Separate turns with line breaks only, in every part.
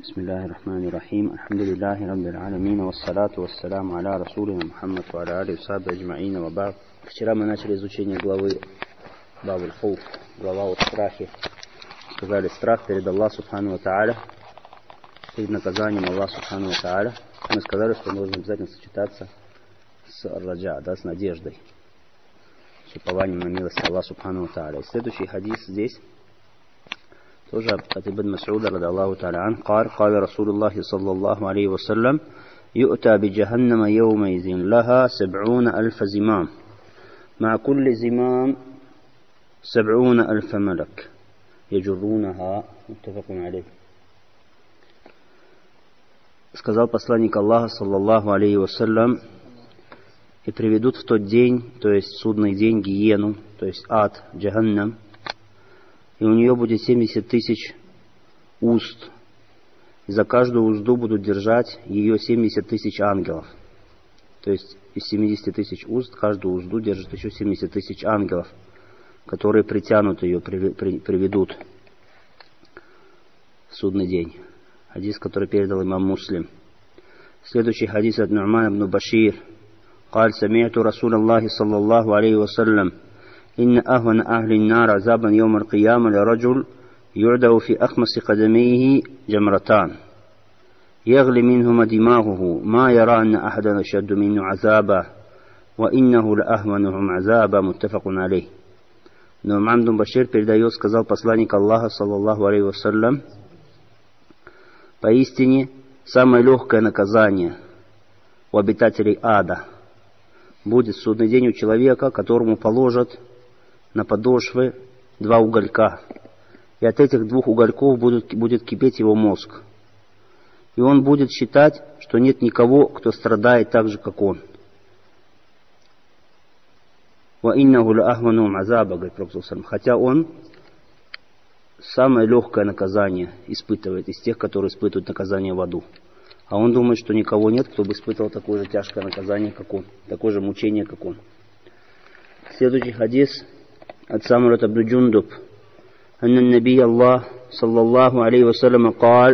Бисмиллахир-рахманир-рахим. Алхамдулиллахи раббил аламин. Вассалату вассаляму аля расулина Мухаммад ва аля алихи ва сахбихи аджмаин ва ба'д. Вчера мы начали изучение главы Бабуль Хауф, глава о страхе. Сказали, страх перед Аллахом Субхану ва Тааля, перед наказанием Аллаха Субхану ва Тааля. Мы сказали, что он должен обязательно сочетаться с раджа, да, с надеждой, с упованием на милость Аллаха Субхану ва Тааля. И следующий хадис здесь тоже от Ибн Мас'уда ради Аллаху Тааля ан, قال رسول الله صلى الله عليه وسلم يؤتى بجهنم يومئذ لها 70,000 زمام مع كل زمام 70,000 ملك يجرونها متفق عليه. Сказал посланник Аллаха, саллаллаху алейхи вассалям, и приведут в тот день, то есть судный день, гиену, то есть ад, джаханнам, и у нее будет 70 тысяч уст, и за каждую узду будут держать ее 70 тысяч ангелов. То есть из 70 тысяч уст каждую узду держит еще 70 тысяч ангелов, которые притянут ее, приведут в судный день. Хадис, который передал имам Муслим. Следующий хадис от Ну'мана ибн Башир. قال سمعت رسول الله صلى الله عليه وسلم إن أهون أهل النار عذابا يوم القيامة لرجل يعدو في أخمص قدميه جمرتان يغلي منهما دماغه ما يرى أن أحدا أشد منه عذابا وإنه لأهونهم عذابا متفق عليه. Ну'ман ибн Башир передает, сказал посланник Аллаха, саллаллаху алейхи вассалям, поистине самое легкое наказание у обитателей ада будет в судный день у человека, которому положат на подошвы 2 уголька. И от этих 2 угольков будет кипеть его мозг. И он будет считать, что нет никого, кто страдает так же, как он. وَإِنَّهُ لَأَهْوَنُهُمْ عَذَابًا, говорит Пророк, хотя он самое легкое наказание испытывает из тех, которые испытывают наказание в аду. А он думает, что никого нет, кто бы испытывал такое же тяжкое наказание, как он, такое же мучение, как он. Следующий хадис от Самурата ибн Джундуб. Анна набий Аллах, саллаллаху алейхи вассалям, قال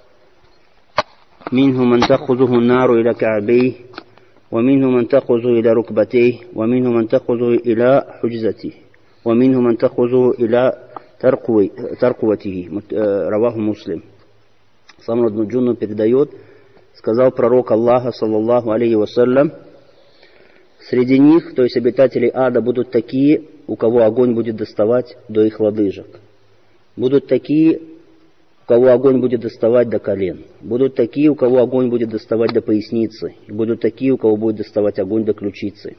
منهم من تأخذه النار إلى كعبيه ومنهم من تأخذه إلى ركبتيه ومنهم من تأخذه إلى حجزته ومنهم من تأخذه إلى ترقوته. Раваху Муслим. Самурат ибн Джундуб передает, сказал пророк Аллаха, саллаллаху алейхи вассалям, среди них, то есть обитателей ада, будут такие, у кого огонь будет доставать до их лодыжек. Будут такие, у кого огонь будет доставать до колен. Будут такие, у кого огонь будет доставать до поясницы. И будут такие, у кого будет доставать огонь до ключицы.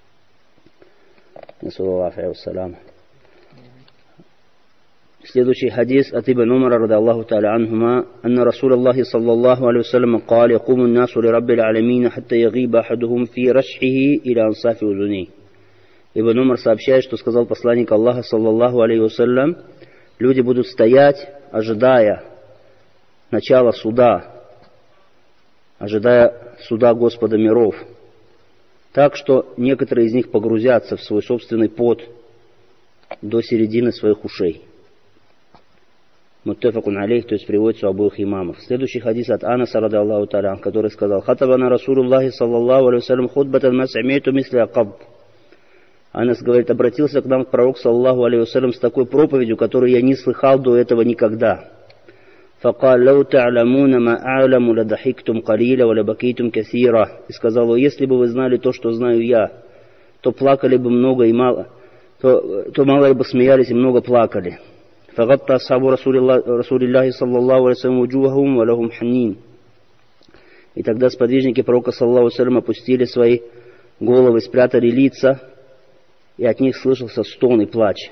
Следующий хадис от Ибн Умара ради Аллаху та'аля анхума, анна Расул Аллахи саллаллаху алейхи вассалям قال يقوم الناس لرب العالمين حتى يغيب أحدهم في رشحه إلى أنصاف أذنيه. Ибн Умар сообщает, что сказал посланник Аллаха, саллаллаху алейхи вассалям, люди будут стоять, ожидая начала суда, ожидая суда Господа миров, так что некоторые из них погрузятся в свой собственный пот до середины своих ушей. Муттафакун алейх, то есть приводится у обоих имамов. Следующий хадис от Анаса ради Аллаху та'аля, который сказал: «Хатабана Расулуллахи саллаллаху алейхи вассалям хутбатан ма сами'ту мисля акаб». Анас говорит, обратился к нам пророк саллаллаху алейхи вассалям с такой проповедью, которую я не слыхал до этого никогда. «Факал лау та'ламуна ма а'ламу ладахиктум калиля ва лабакитум касира». И сказал: если бы вы знали то, что знаю я, то плакали бы много и мало, то мало бы смеялись и много плакали. فغطى أصحاب رسول الله صلى الله عليه وسلم وجوههم ولهم حنين. И тогда сподвижники пророка саллаллаху алейхи ва саллям опустили свои головы, спрятали лица, и от них слышался стон и плач.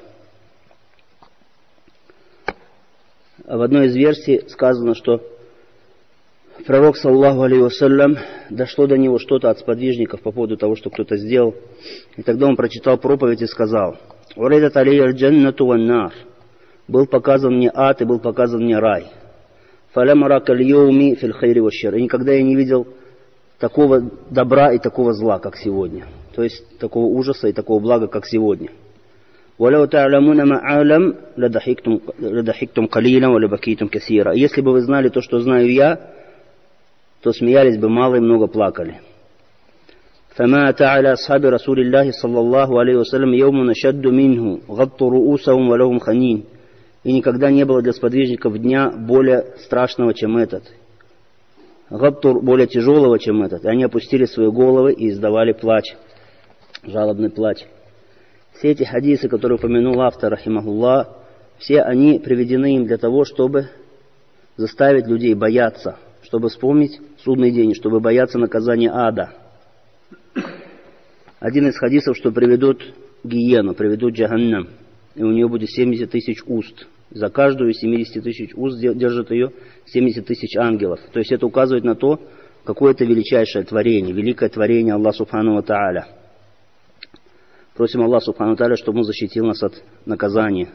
В одной из версий сказано, что пророк саллаллаху алейхи ва саллям, дошло до него что-то от сподвижников по поводу того, что кто-то сделал, и тогда он прочитал проповедь и сказал: «Уридат алейя аль-джаннату ван-нар». Был показан мне ад и был показан мне рай. «Фалям арака аль-йоуми фил хайри ва шар». И никогда я не видел такого добра и такого зла, как сегодня. То есть такого ужаса и такого блага, как сегодня. وَلَوْ تَعْلَمُونَ مَا عَلَمْ لَضَحِكْتُمْ قَلِيلًا وَلَبَكِيتُمْ كَثِيرًا. Если бы вы знали то, что знаю я, то смеялись бы мало и много плакали. فَمَا تَعَلَى أَصْحَابِ رَسُولِ اللَّهِ صَلَّى اللَّهُ عَلَيْهِ وَسَلَّمَ يَوْمٌ أَشَدُّ مِنْهُ غَطُّوا رُؤُوسَهُمْ وَلَهُمْ خَنِينٌ. И никогда не было для сподвижников дня более страшного, чем этот. Гаттур более тяжелого, чем этот. И они опустили свои головы и издавали плач, жалобный плач. Все эти хадисы, которые упомянул автор, рахимахуллах, все они приведены им для того, чтобы заставить людей бояться, чтобы вспомнить судный день, чтобы бояться наказания ада. Один из хадисов, что приведут гиену, приведут джаханнам, и у нее будет 70 тысяч уст. За каждую из 70 тысяч уст держит ее 70 тысяч ангелов. То есть это указывает на то, какое это величайшее творение, великое творение Аллаха Субхану ва Тааля. Просим Аллаха Субхану ва Тааля, чтобы Он защитил нас от наказания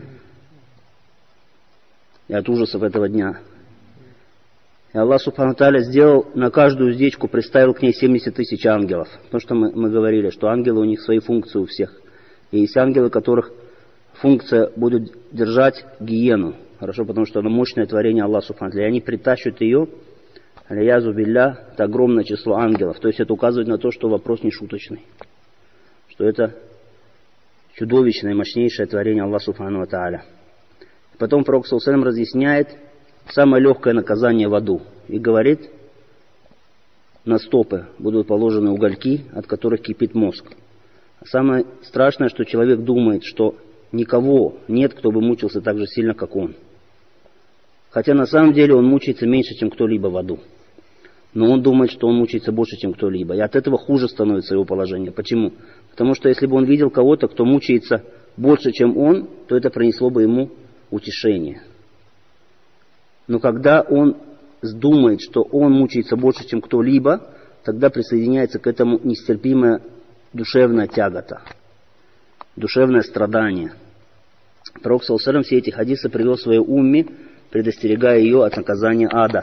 и от ужасов этого дня. И Аллах Субхану ва Тааля сделал на каждую уздечку, приставил к ней 70 тысяч ангелов. Потому что мы говорили, что ангелы, у них свои функции у всех. И есть ангелы, которых функция будет держать гиену. Хорошо, потому что она мощное творение Аллаха Субхану ва Тааля. И они притащат ее, алиязу билля, это огромное число ангелов. То есть это указывает на то, что вопрос не шуточный. Что это чудовищное, мощнейшее творение Аллаха Субхану ва Тааля. Потом пророк саллаллаху алейхи ва саллям разъясняет самое легкое наказание в аду. И говорит, на стопы будут положены угольки, от которых кипит мозг. А самое страшное, что человек думает, что никого нет, кто бы мучился так же сильно, как он. Хотя на самом деле он мучается меньше, чем кто-либо в аду. Но он думает, что он мучается больше, чем кто-либо. И от этого хуже становится его положение. Почему? Потому что если бы он видел кого-то, кто мучается больше, чем он, то это принесло бы ему утешение. Но когда он думает, что он мучается больше, чем кто-либо, тогда присоединяется к этому нестерпимая душевная тягота, душевное страдание. Пророк саллаллаху алейхи ва саллям все эти хадисы привел в своей умме, предостерегая ее от наказания ада.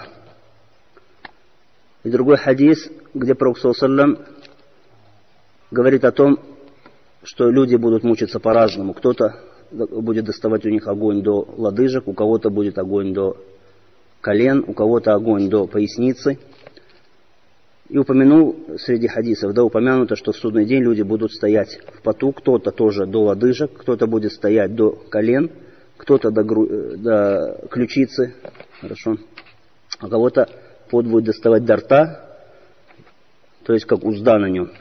И другой хадис, где пророк саллаллаху алейхи ва саллям говорит о том, что люди будут мучиться по-разному. Кто-то будет доставать у них огонь до лодыжек, у кого-то будет огонь до колен, у кого-то огонь до поясницы. И упомянул среди хадисов, упомянуто, что в судный день люди будут стоять в поту, кто-то тоже до лодыжек, кто-то будет стоять до колен, кто-то до ключицы, хорошо, а кого-то пот будет доставать до рта, то есть как узда на нем.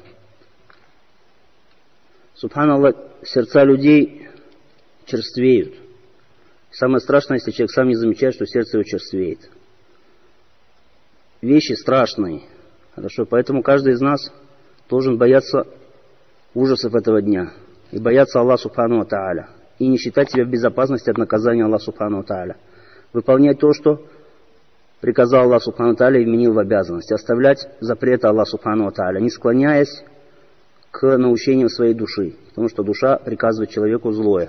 Субханаллах, сердца людей черствеют. Самое страшное, если человек сам не замечает, что сердце его черствеет. Вещи страшные. Хорошо, поэтому каждый из нас должен бояться ужасов этого дня. И бояться Аллаха Субхану ва Тааля. И не считать себя в безопасности от наказания Аллаха Субхану ва Тааля. Выполнять то, что приказал Аллах Субхану ва Тааля и вменил в обязанность. Оставлять запреты Аллаха Субхану ва Тааля, не склоняясь к наущениям своей души. Потому что душа приказывает человеку злое.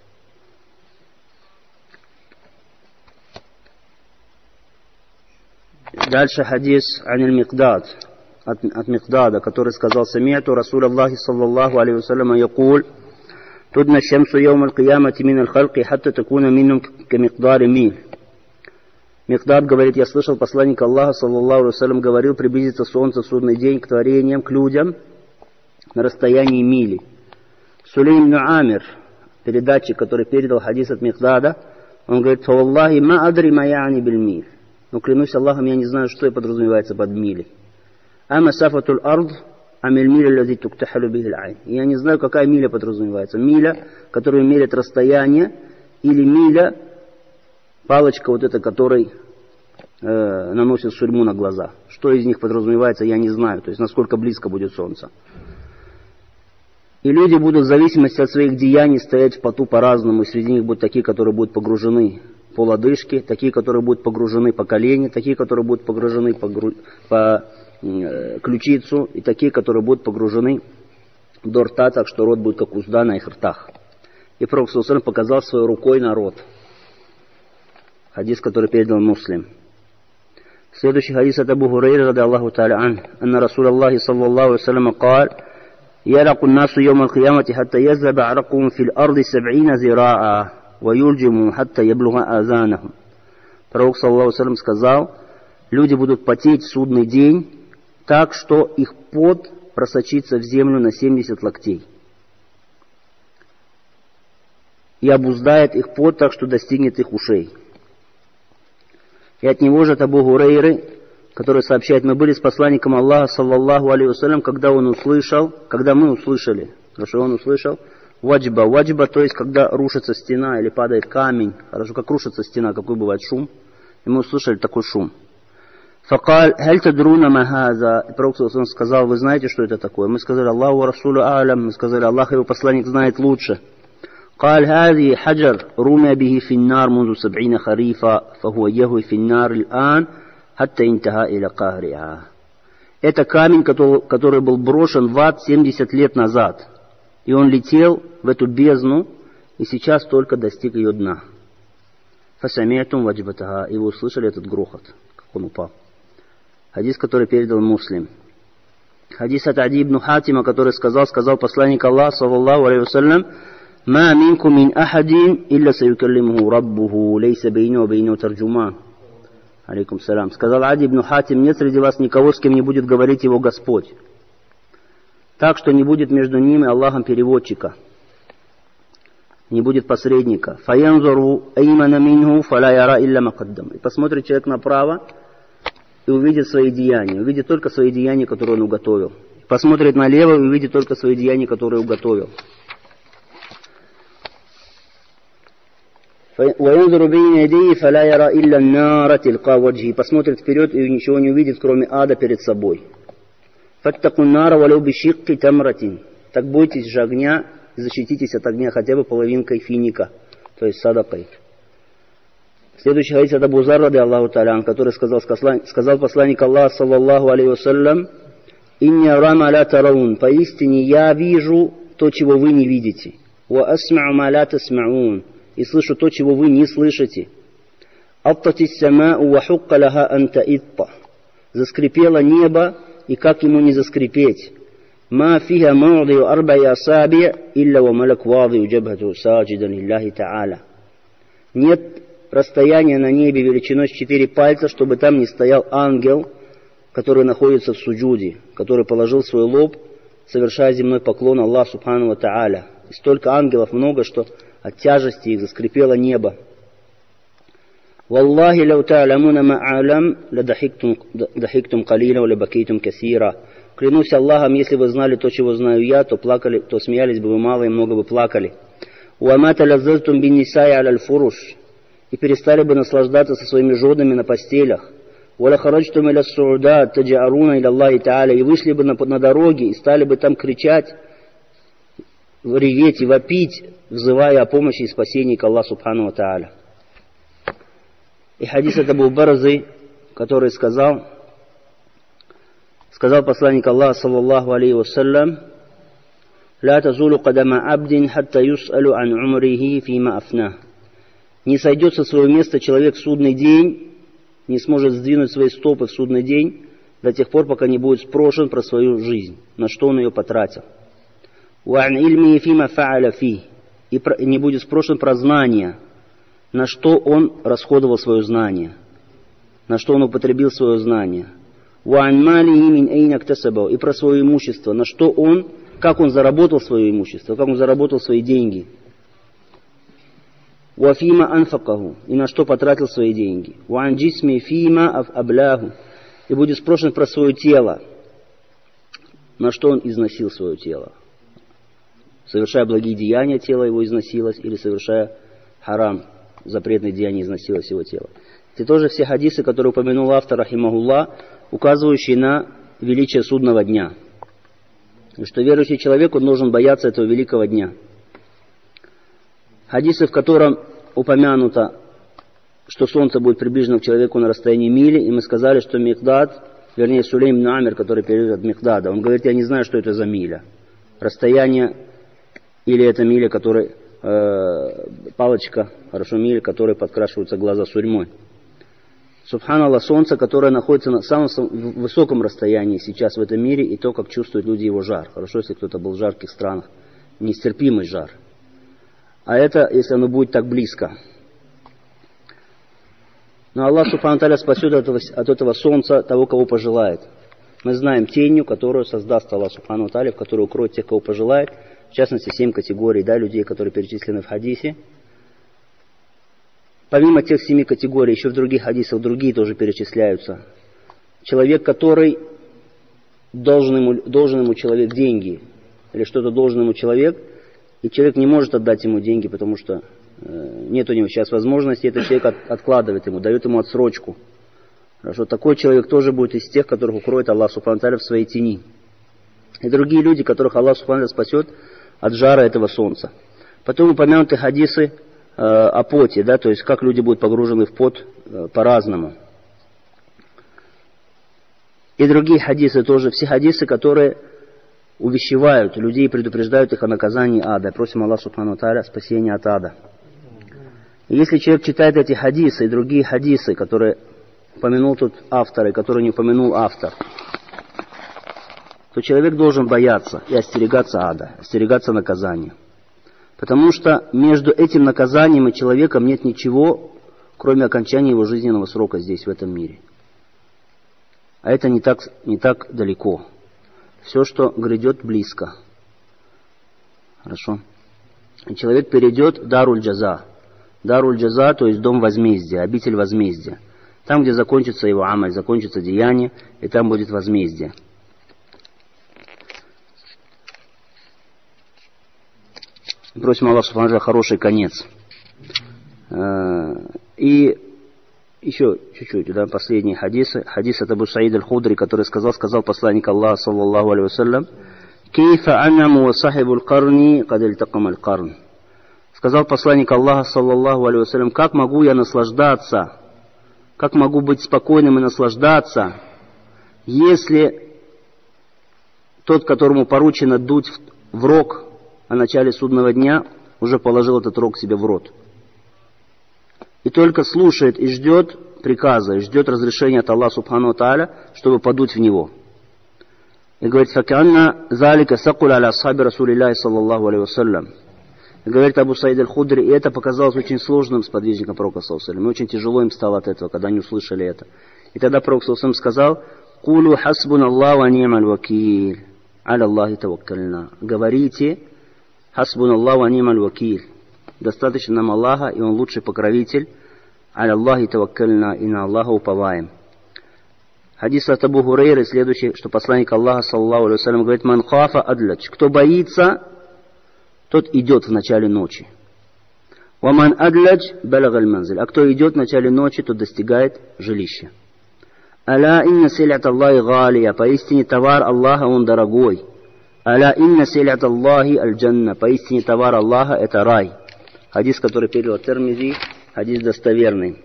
Дальше хадис ан-Микдад, от Микдада, который сказал: «Сами'ту Расуль Аллахи саллаллаху алейхи вассаляма якуль, тудна шамсу яум аль-киямати мин аль-халки, хатта такуна миннум камикдари миль». Микдад говорит: я слышал посланника Аллаха саллаллаху алейхи вассалям говорил, приблизится солнце в судный день к творениям, к людям на расстоянии мили. Сулейм ибн Амир, передатчик, который передал хадис от Микдада, он говорит: «Фаваллахи ма адри ма я'ни биль миль». Но клянусь Аллахом, я не знаю, что и подразумевается под мили. Ама сафатуль ард, амиль миля лади туктахалю бихиль айн. Я не знаю, какая миля подразумевается. Миля, которая меряет расстояние, или миля, палочка вот эта, которой наносит сурьму на глаза. Что из них подразумевается, я не знаю. То есть, насколько близко будет солнце. И люди будут в зависимости от своих деяний стоять в поту по-разному. И среди них будут такие, которые будут погружены по лодыжке, такие, которые будут погружены по колени, такие, которые будут погружены по ключицу, и такие, которые будут погружены до рта, так что рот будет как узда на их ртах. И пророк саллаллаху алейхи ва саллям показал своей рукой на рот. Хадис, который передал Муслим. Следующий хадис от Абу Хурайры, ради Аллаху та'аля ан, анна Расуль Аллахи саллаллаху алейхи ва саллям قال: يرق الناس يوم القيامة حتى يذهب عرقهم في الأرض 70 ذراعا ويلجموا حتى يبلغ آذانهم. Пророк, саллаллаху алейхи ва саллям, сказал: люди будут потеть в судный день так, что их пот просочится в землю на 70 локтей. И обуздает их пот так, что достигнет их ушей. И от него же от Абу Гурейры, который сообщает: мы были с посланником Аллаха, саллаллаху алейхи ва саллям, когда мы услышали, хорошо, он услышал, ваджба, то есть когда рушится стена или падает камень, хорошо, как рушится стена, какой бывает шум, и мы услышали такой шум. Факаль, халь тадруна ма хаза, пророк сказал: вы знаете, что это такое? Мы сказали: Аллаху ва расулу а'лям, мы сказали: Аллах и его посланник знает лучше. قال هذه حجر رمي به في النار منذ 70 خريفا فهو يهوي في النار الآن حتى انتهى إلى قهرها. Это камень, который был брошен в ад 70 лет назад, и он летел в эту бездну, и сейчас только достиг ее дна. فسمعتم وجبتها, и вы услышали этот грохот, как он упал. Хадис, который передал Муслим. Хадис от Ади ибн Хатима, который сказал посланник Аллаха, саллаллаху алейхи ва саллям: ما منكم من أحد إلا سيكلمه ربه ليس بينه وبينه ترجمان. Алейкум салям. Сказал Ади ибн Хатим: нет среди вас никого, с кем не будет говорить его Господь. Так что не будет между ним и Аллахом переводчика. Не будет посредника. فَيَنْظُرُ أَيْمَنَ مِنْهُ فَلَا يَرَى إِلَّا مَا قَدَّمَ. И посмотрит человек направо и увидит свои деяния. Увидит только свои деяния, которые он уготовил. Посмотрит налево и увидит только свои деяния, которые уготовил. وَيَنْظُرُ بَيْنَ يَدَيْهِ فَلَا يَرَى إِلَّا النَّارَ تِلْقَاءَ وَجْهِهِ. Посмотрит вперед и ничего не увидит, кроме ада перед собой. فَاتَّقُوا النَّارَ وَلَوْ بِشِقِّ تَمْرَةٍ. Так бойтесь же огня, защититесь от огня хотя бы половинкой финика, то есть садакой. Следующий хадис от Абу Зар, ради Аллаху та'аля, который сказал посланник Аллаха, саллаллаху алейхи ва саллям: «Инни ара ма ла тараун». Поистине я вижу то, чего вы не видите. «Ва асмa'у ма ла тасмa'ун». И слышу то, чего вы не слышите. «Аттатис самa'у ва хукка лаха ан та'итта». Заскрипело небо, и как ему не заскрипеть. «Ма фиха мау'диу арба'i асаби' илля ва малак вадиу джабхату саджидан лиллахи та'аля». Нет расстояния на небе величиной с 4 пальца, чтобы там не стоял ангел, который находится в суджуде, который положил свой лоб, совершая земной поклон Аллаху субхану ва та'аля. И столько ангелов много, что от тяжести их заскрипело небо. «Валлахи лау та'алямуна ма а'лям ладахиктум калила ва лабакейтум касира». Клянусь Аллахом, если вы знали то, чего знаю я, то смеялись бы вы мало и много бы плакали. «Ва ма талаззатум бин нисаи аля фуруш». И перестали бы наслаждаться со своими женами на постелях. «Ва ла хараджтум иля су'удат таджаруна иля Аллахи та'аля». И вышли бы на дороге и стали бы там кричать, реветь и вопить, взывая о помощи и спасении к Аллаху субхану ва та'аля. И хадис от Абу Барзы, который сказал посланник Аллаха, саллаллаху алейхи ва саллям: «Ла тазулу кадама абдин хатта юс'алу ан умрихи фима афна». Не сойдет со своего места человек в судный день, не сможет сдвинуть свои стопы в судный день до тех пор, пока не будет спрошен про свою жизнь, на что он ее потратил. «Ва'ан ильми фима фа'аля фи». И не будет спрошен про знания, на что он расходовал свое знание, на что он употребил свое знание. «Ва'ан малихи мин эйна ктасабау». И про свое имущество, на что он, как он заработал свое имущество, как он заработал свои деньги. «Вафима анфакаху». И на что потратил свои деньги. «Ва'ан джисми фима абляху». И будет спрошен про свое тело, на что он износил свое тело. Совершая благие деяния, тело его износилось, или совершая харам, запретные деяния, износилось его тело. Это тоже все хадисы, которые упомянул автор, рахимахуллах, указывающие на величие судного дня. И что верующий человек, он должен бояться этого великого дня. Хадисы, в котором упомянуто, что солнце будет приближено к человеку на расстоянии мили, и мы сказали, что Микдад, вернее Сулейм ибн Амир, который переводит от Микдада, он говорит: я не знаю, что это за миля. Расстояние, или это миля, которой палочка, хорошо, миля, которой подкрашиваются глаза сурьмой. Субханаллах, солнце, которое находится на самом высоком расстоянии сейчас в этом мире, и то, как чувствуют люди его жар. Хорошо, если кто-то был в жарких странах. Нестерпимый жар. А это, если оно будет так близко. Но Аллах Субхану Тааля спасет от этого солнца того, кого пожелает. Мы знаем тенью, которую создаст Аллах Субхану Тааля, в которую укроет тех, кого пожелает. В частности, 7 категорий, да, людей, которые перечислены в хадисе. Помимо тех 7 категорий, еще в других хадисах другие тоже перечисляются. Человек, который должен ему человек деньги, или что-то должен ему человек, и человек не может отдать ему деньги, потому что нет у него сейчас возможности, этот человек откладывает ему, дает ему отсрочку. Хорошо, такой человек тоже будет из тех, которых укроет Аллах Субхану Тааля в своей тени. И другие люди, которых Аллах Субхану Тааля спасет от жара этого солнца. Потом упомянуты хадисы о поте, да, то есть как люди будут погружены в пот по-разному. И другие хадисы тоже, все хадисы, которые увещевают людей, предупреждают их о наказании ада. Просим Аллаха Субхану Тааля спасения от ада. И если человек читает эти хадисы и другие хадисы, которые упомянул тут автор и которые не упомянул автор, то человек должен бояться и остерегаться ада, остерегаться наказания. Потому что между этим наказанием и человеком нет ничего, кроме окончания его жизненного срока здесь, в этом мире. А это не так далеко. Все, что грядет, близко. Хорошо. И человек перейдет в Даруль Джаза. Даруль Джаза, то есть дом возмездия, обитель возмездия. Там, где закончится его амаль, закончится деяние, и там будет возмездие. Просим Аллаха Субхану Тааля хороший конец. И еще чуть-чуть, да, последние хадисы. Хадис от Абу Саид аль-Худри, который сказал посланник Аллаха, саллаллаху алейхи вассалям, «Кейфа анаму ва сахибу аль-карни, кад ильтакам аль-карн». Сказал посланник Аллаха, саллаллаху алейхи вассалям, как могу я наслаждаться, как могу быть спокойным и наслаждаться, если тот, которому поручено дуть в рог о начале судного дня, уже положил этот рог себе в рот. И только слушает и ждет приказа, и ждет разрешения от Аллаха Субхану Тааля, чтобы подуть в него. И говорит, «Факанна залика сакуль аля асхаби Расулиллахи саллаллаху алейхи вассалям». И говорит Абу Саид аль-Худри, и это показалось очень сложным сподвижникам пророка саллаллаху алейхи вассалям. И очень тяжело им стало от этого, когда они услышали это. И тогда пророк саллаллаху алейхи вассалям сказал, «Кулу хасбун Аллаху ва ни'маль вакиль, аля Аллахи таваккальна». Говорите, «Хасбун Аллаху ва ни'маль вакиль». Достаточно нам Аллаха, и Он лучший покровитель. «Аля Аллахи таваккальна», и на Аллаха уповаем. Хадис от Абу Хурейры, следующий, что посланник Аллаха, саллаллаху алейхи вассалям, говорит, «Ман хафа адладж». Кто боится, тот идет в начале ночи. «Ваман адладж балагаль манзиль». А кто идет в начале ночи, тот достигает жилища. «Аля инна силят Аллахи галия». Поистине товар Аллаха, он дорогой. «Аля инна силят Аллахи аль-джанна». Поистине товар Аллаха — это рай. Хадис, который перевел Тирмизи, хадис достоверный.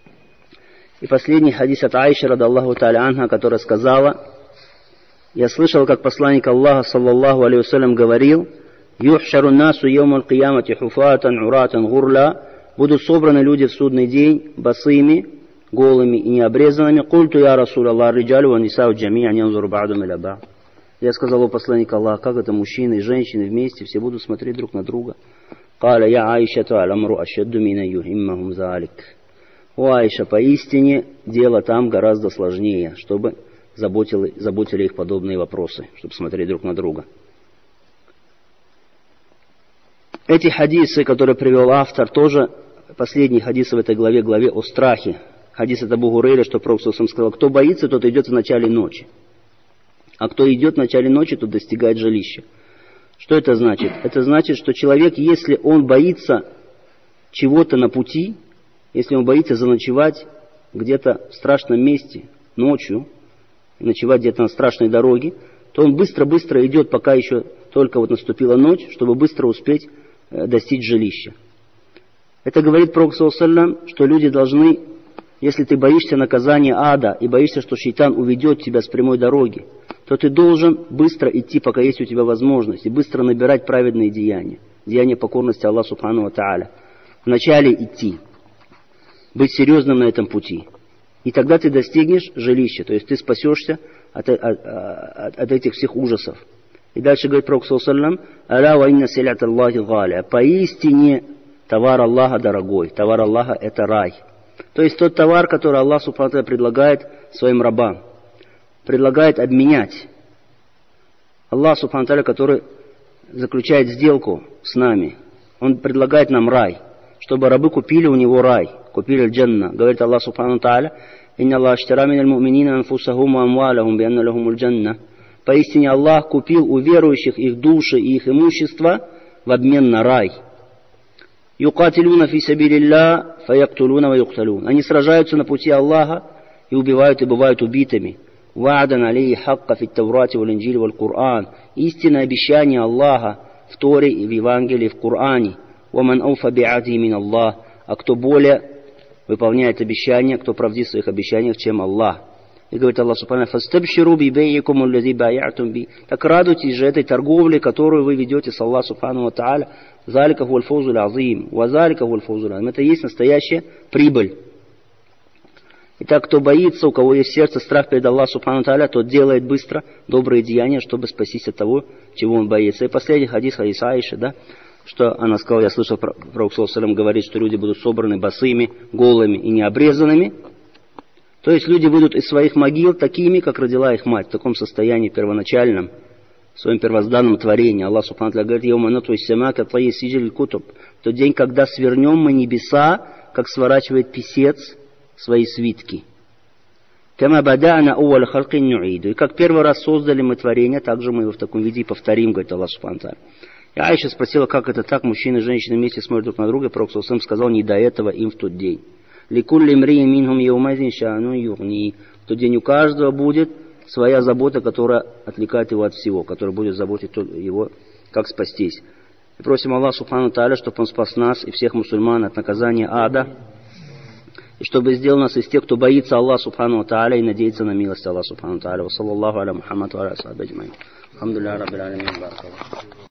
И последний хадис от Аиши, радаллаху тааля анха, которая сказала, я слышал, как посланник Аллаха, саллаллаху алейхи вассалям, говорил, «Юхшару насу йоум аль-киямати хуфатан, уратан, гурла». Будут собраны люди в судный день босыми, голыми и необрезанными. «Культу я Расул Аллах, риджалю ва нисау джами'ан янзуру ба'дум иля ба'д». Я сказал, о посланник Аллаха, как это мужчины и женщины вместе, все будут смотреть друг на друга. «Каля я Аишату аль-амру ашадду мина юхиммахум заалик». О Аиша, поистине дело там гораздо сложнее, чтобы заботили их подобные вопросы, чтобы смотреть друг на друга. Эти хадисы, которые привел автор, тоже последние хадисы в этой главе о страхе. Хадис от Абу Хурейры, что Пророк саллаллаху алейхи вассалям сказал, кто боится, тот идет в начале ночи. А кто идет в начале ночи, тот достигает жилища. Что это значит? Это значит, что человек, если он боится чего-то на пути, если он боится заночевать где-то в страшном месте ночью, ночевать где-то на страшной дороге, то он быстро-быстро идет, пока еще только вот наступила ночь, чтобы быстро успеть достичь жилища. Это говорит Пророк саллаллаху алейхи вассалям, что люди должны, если ты боишься наказания ада и боишься, что шайтан уведет тебя с прямой дороги, то ты должен быстро идти, пока есть у тебя возможность, и быстро набирать праведные деяния, деяния покорности Аллаху Субхану ва Тааля. Вначале идти, быть серьезным на этом пути. И тогда ты достигнешь жилища, то есть ты спасешься от этих всех ужасов. И дальше говорит Пророк саллаллаху алейхи ва саллям: поистине товар Аллаха дорогой, товар Аллаха это рай. То есть тот товар, который Аллах субхану ва тааля предлагает своим рабам, предлагает обменять. Аллах субхану ва тааля, который заключает сделку с нами, Он предлагает нам рай, чтобы рабы купили у него рай, купили джанна. Говорит Аллах субхану ва тааля: «Инна Аллах аштара миналь му'минина анфусахум ва амвалахум би анна лахумуль джанна». Поистине Аллах купил у верующих их души и их имущество в обмен на рай. «Юкатилюна фи сабилилля фаяктулуна ва юкталун». Они сражаются на пути Аллаха и убивают, и бывают убитыми. «Ва'дан алейхи хакка фи таврати вал инджили вал Кур'ан». Истинное обещание Аллаха в Торе и в Евангелии, в Коране. «Ваман ауфа би'адхи мин Аллах». А кто более выполняет обещания, кто правдив в своих обещаниях, чем Аллах. И говорит Аллах субхану: «Фастабширу би бейикум аллази бая'тум би». Так радуйтесь же этой торговле, которую вы ведете с Аллахом субхану ва тааля. «Залика хуаль фаузуль азим». «Ва залика хуаль фаузуль азим». Это и есть настоящая прибыль. Итак, кто боится, у кого есть в сердце страх перед Аллахом субхану ва тааля, тот делает быстро добрые деяния, чтобы спастись от того, чего он боится. И последний хадис Аиши, да, что она сказала: я слышал, Пророк саллаллаху алейхи ва саллям говорит, что люди будут собраны босыми, голыми и необрезанными. То есть люди выйдут из своих могил такими, как родила их мать, в таком состоянии первоначальном, в своем первозданном творении. Аллах субхану ва тааля говорит: «Йаума натуй сама ка твои сиджиль кутуб». В тот день, когда свернем мы небеса, как сворачивает писец свои свитки. «Кама бадана ауаль халкин нуиду». И как первый раз создали мы творение, так же мы его в таком виде и повторим, говорит Аллах субхану ва тааля. И Аиша спросила, как это так, мужчины и женщины вместе смотрят друг на друга. Пророк саллаллаху алейхи ва саллям сказал: не до этого им в тот день. «Ликулли мриин минхум яумазин ша'ну югни». В тот день у каждого будет своя забота, которая отвлекает его от всего, которая будет заботить его, как спастись. И просим Аллаха субхану ва тааля, чтобы Он спас нас и всех мусульман от наказания ада, и чтобы сделал нас из тех, кто боится Аллаха субхану ва тааля и надеется на милость Аллаха субхану ва тааля. Ва саллаллаху аля Мухаммад ва аля асхаби аджмаин. Алхамдулиллахи раббил алямин.